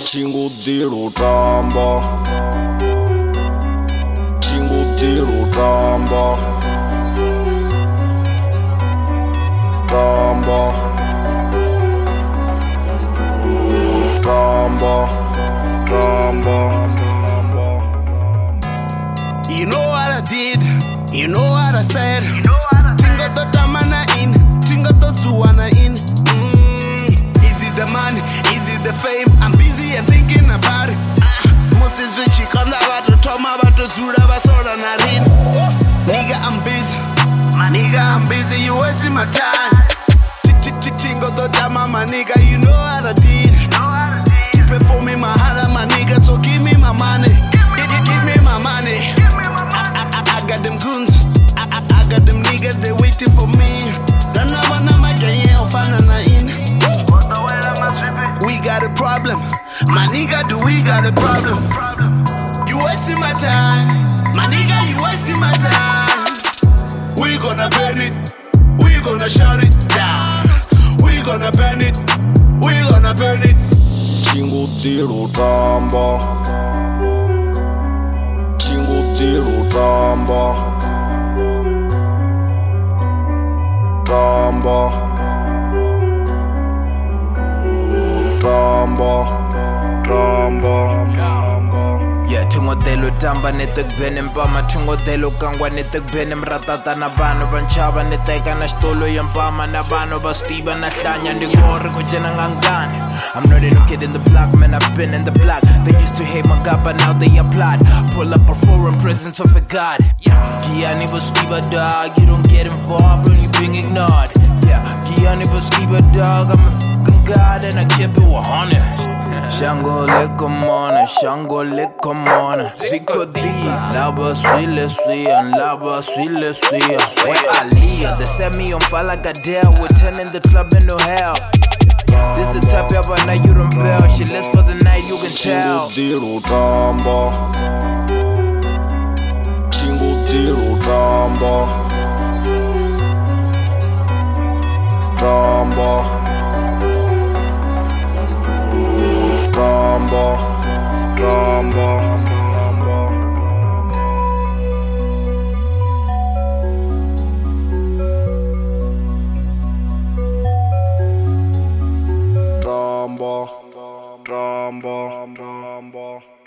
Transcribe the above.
Chingudi lutamba, chingudi lutamba, tamba, tamba, tamba. You know what I did, you know what I said. Tinga to tamana in, tinga to suwana in. Is it the money, is it the fame? I'm busy and thinking about it. Moses Richie, come about to Toma, about to Zura, Basora, Narin. Nigga, I'm busy. Nigga, I'm busy, you wasting my time. Tinga to tama, my nigga, you know what I did. Keep it for me, my heart, my nigga, so give me my money. Give me my money. I got them goons, I got them niggas, they waiting for me. We got a problem, my nigga, do we got a problem? You wasting my time, my nigga, you wasting my time. We gonna burn it, we gonna shut it down. We gonna burn it, we gonna burn it. Chingudi lutamba, chingudi lutamba, tamba, tamba, tamba. Yeah, tingodelo tamba netek benem pama tingodelo kangwa netek benem ratata na bano banchaba neteka na stolo yampama na bano bastiba na hlanya ndigore ko jena ngangane. I'm not a new kid in the block, man, I've been in the block. They used to hate my God, but now they applaud. Pull up a foreign presence of a God. Gianni bastiba dog, you don't get involved when you being ignored. Yeah, Gianni bastiba dog, I'm a fucking God and I keep it 100. Shango lekomona, Shango lekomona. Zico D, lava swile swian, lava swile swian. Wait, Aliyah, they set me on fire like Adele. We're turning the club into hell. This the type of night you don't bail. She lives for the night, you can tell. Chingudi lutamba, chingudi lutamba, tamba, tamba, tamba. Tamba, tamba, tamba.